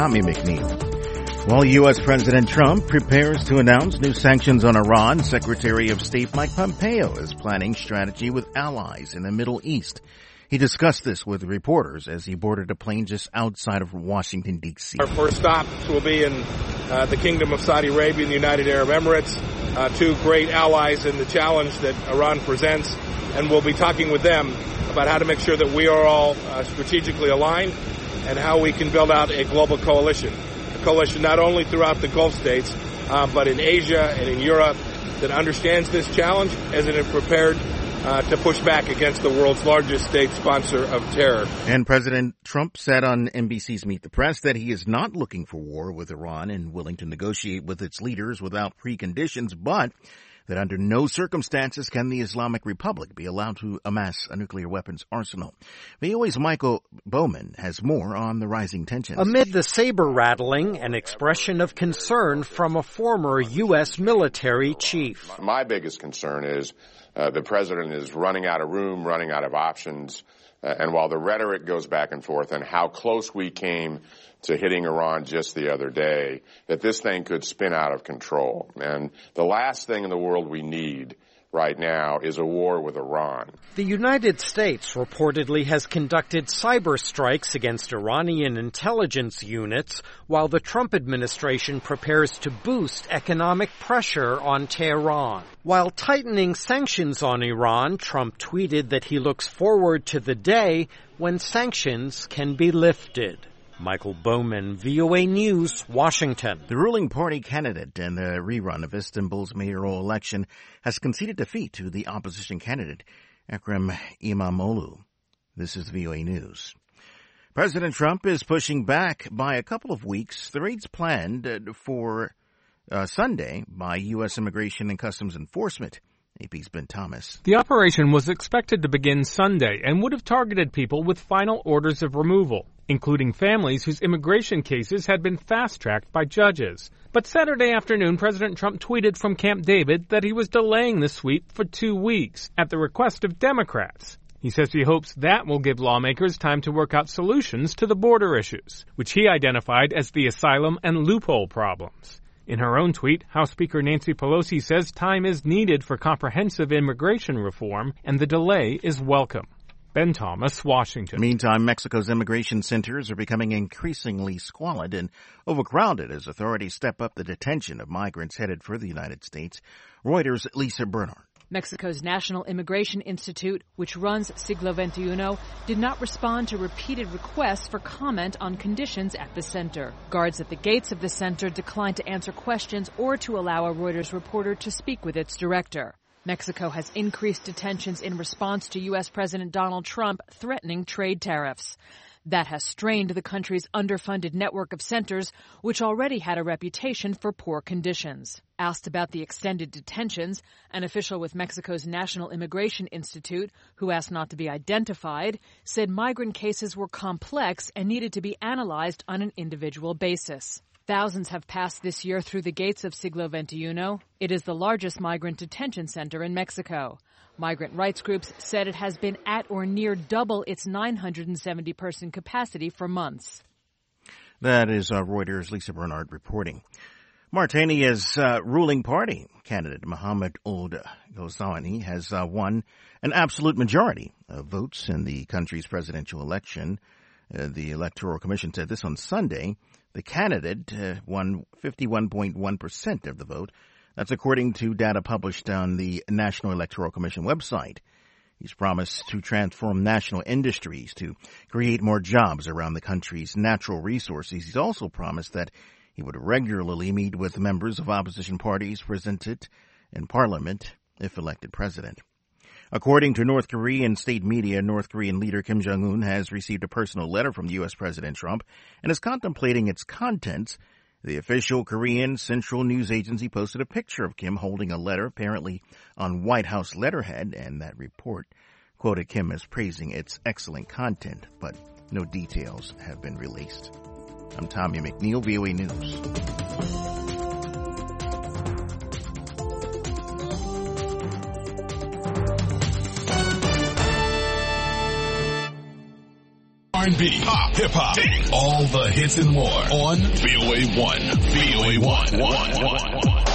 Tommy McNeil. While U.S. President Trump prepares to announce new sanctions on Iran, Secretary of State Mike Pompeo is planning strategy with allies in the Middle East. He discussed this with reporters as he boarded a plane just outside of Washington, D.C. Our first stops will be in the Kingdom of Saudi Arabia and the United Arab Emirates, two great allies in the challenge that Iran presents, and we'll be talking with them about how to make sure that we are all strategically aligned and how we can build out a global coalition. A coalition not only throughout the Gulf states, but in Asia and in Europe that understands this challenge as it is prepared to push back against the world's largest state sponsor of terror. And President Trump said on NBC's Meet the Press that he is not looking for war with Iran and willing to negotiate with its leaders without preconditions, but that under no circumstances can the Islamic Republic be allowed to amass a nuclear weapons arsenal. VOA's Michael Bowman has more on the rising tensions. Amid the saber-rattling, an expression of concern from a former U.S. military chief. My biggest concern is the president is running out of room, running out of options. And while the rhetoric goes back and forth and how close we came to hitting Iran just the other day, that this thing could spin out of control. And the last thing in the world we need right now is a war with Iran. The United States reportedly has conducted cyber strikes against Iranian intelligence units, while the Trump administration prepares to boost economic pressure on Tehran. While tightening sanctions on Iran, Trump tweeted that he looks forward to the day when sanctions can be lifted. Michael Bowman, VOA News, Washington. The ruling party candidate in the rerun of Istanbul's mayoral election has conceded defeat to the opposition candidate, Ekrem İmamoğlu. This is VOA News. President Trump is pushing back by a couple of weeks the raids planned for Sunday by U.S. Immigration and Customs Enforcement. AP's Ben Thomas. The operation was expected to begin Sunday and would have targeted people with final orders of removal, including families whose immigration cases had been fast-tracked by judges. But Saturday afternoon, President Trump tweeted from Camp David that he was delaying the sweep for 2 weeks at the request of Democrats. He says he hopes that will give lawmakers time to work out solutions to the border issues, which he identified as the asylum and loophole problems. In her own tweet, House Speaker Nancy Pelosi says time is needed for comprehensive immigration reform, and the delay is welcome. Ben Thomas, Washington. Meantime, Mexico's immigration centers are becoming increasingly squalid and overcrowded as authorities step up the detention of migrants headed for the United States. Reuters' Lisa Bernard. Mexico's National Immigration Institute, which runs Siglo XXI, did not respond to repeated requests for comment on conditions at the center. Guards at the gates of the center declined to answer questions or to allow a Reuters reporter to speak with its director. Mexico has increased detentions in response to U.S. President Donald Trump threatening trade tariffs. That has strained the country's underfunded network of centers, which already had a reputation for poor conditions. Asked about the extended detentions, an official with Mexico's National Immigration Institute, who asked not to be identified, said migrant cases were complex and needed to be analyzed on an individual basis. Thousands have passed this year through the gates of Siglo XXI. It is the largest migrant detention center in Mexico. Migrant rights groups said it has been at or near double its 970-person capacity for months. That is Reuters' Lisa Bernard reporting. Mauritania's ruling party candidate, Mohamed Ould Ghazouani, has won an absolute majority of votes in the country's presidential election. The Electoral Commission said this on Sunday. The candidate won 51.1% of the vote. That's according to data published on the National Electoral Commission website. He's promised to transform national industries to create more jobs around the country's natural resources. He's also promised that he would regularly meet with members of opposition parties presented in parliament if elected president. According to North Korean state media, North Korean leader Kim Jong-un has received a personal letter from U.S. President Trump and is contemplating its contents. The official Korean Central News Agency posted a picture of Kim holding a letter, apparently on White House letterhead, and that report quoted Kim as praising its excellent content, but no details have been released. I'm Tommy McNeil, VOA News. R&B, pop, hip-hop, all the hits and more on VOA1. VOA1.